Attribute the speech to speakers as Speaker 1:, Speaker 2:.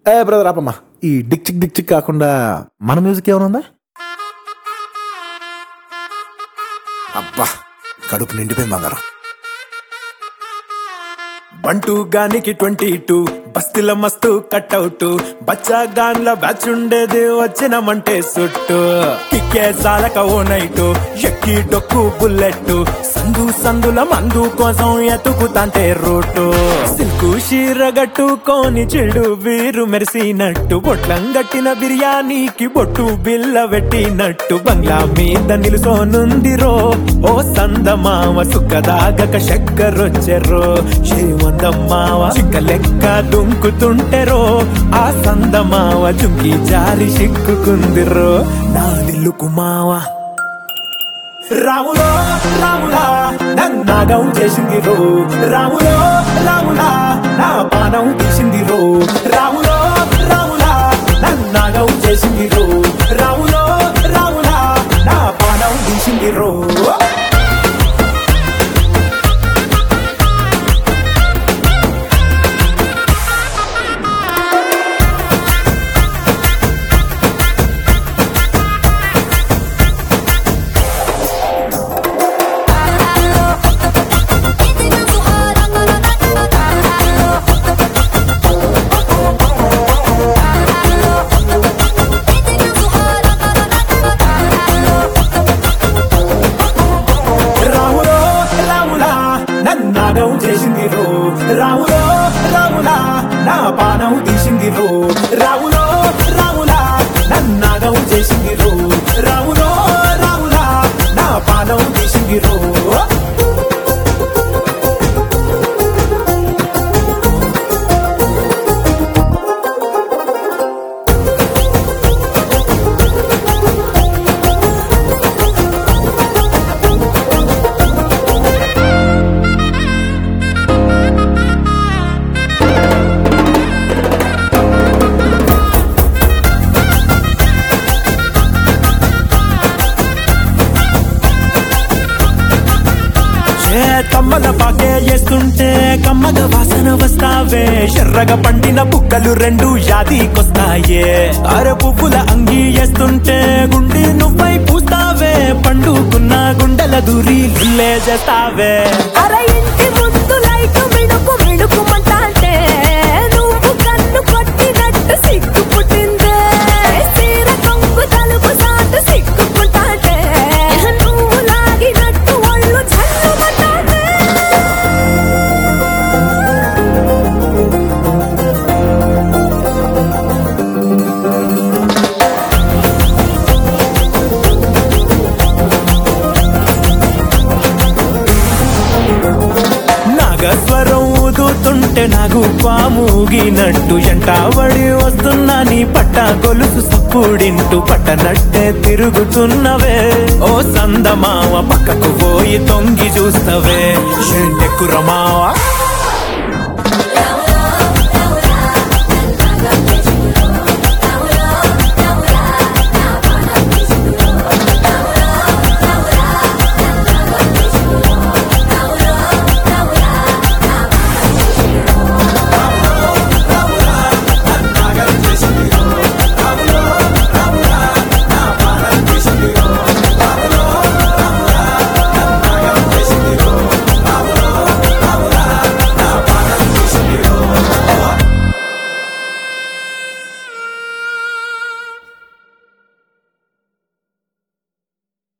Speaker 1: ఏ brother ఆపమ్మా, ఈ Dick చిక్ కాకుండా మన మ్యూజిక్ ఏమైనా ఉందా? అబ్బా కడుపు నిండిపోయింది బంగారం. బంటూ గానికి 22 బస్తీల మస్తు కట్అవుట్, బచ్చా గాన్ల బ్యాచ్ ఉండేది వచ్చినమంటే సుట్టు. కిక్కే సాలక ఓ నైటు ఎక్కి డొక్కు బుల్లెట్, సందుల మందు కోసం ఎతుకుతాంటే రూటు. సిల్కు షీరగట్టుకోని చెడు వీరు మెరిసినట్టు, బొట్లం గట్టిన బిర్యానీకి బొట్టు బిల్ల పెట్టినట్టు, బంగ్లా మీద నిలుసోనుందిరో ఓ సందమావ. సుక్కదాగక చక్కరొచ్చెరో శ్రీమందమ్మావ, చిక్క లెక్క దుంకుతుంటెరో ఆ సందమావ. జుంకి జారి సిక్కుకుందిరో నా దిల్లుకు మావ. రాములో రాములా నన్నాగం చేసింది రో, రాములో రాములా నా పానం తీసింది రో. రాములో రాములా నన్నాగం చేసింది రో, రాములో రాములా నా పానం తీసింది రో. చేసింది రో, రాములో రాములా నా పానం తీసింది రో. రాములో రాములా నన్నాగం చేసింది రో, రాములో రాములా నా పానం తీసింది రో. కమ్మల పాకే చేస్తుంటే కమ్మగ వాసన వస్తావే, ఎర్రగా పండిన బుక్కలు రెండు యాదికొస్తాయే. అర పువ్వుల అంగి వేస్తుంటే గుండి నువ్వై పూస్తావే, పండుకున్న గుండెల దూరి లుల్లే చేస్తావే.
Speaker 2: అరే ఇంటి ముందు లైట్ మిడుకు మిడుకుమంటే నువ్వు కన్ను కొట్టినట్టు సిగ్గు పుట్టిందే. సీర కొంగు తలుపు సాటు సిగ్గుకుంటాంటే నువ్వు లాగినట్టు ఒళ్ళు చల్లుమంటాంటే.
Speaker 1: నాగస్వరం ఊదుతుంటే నాకు పాముగినట్టు, ఎంటావడి వస్తున్నా నీ పట్ట గొలుసు సప్పుడింటూ, పట్టనట్టే తిరుగుతున్నవే ఓ సందమావ. పక్కకు పోయి తొంగి చూస్తవే షెంటెక్కురమావా.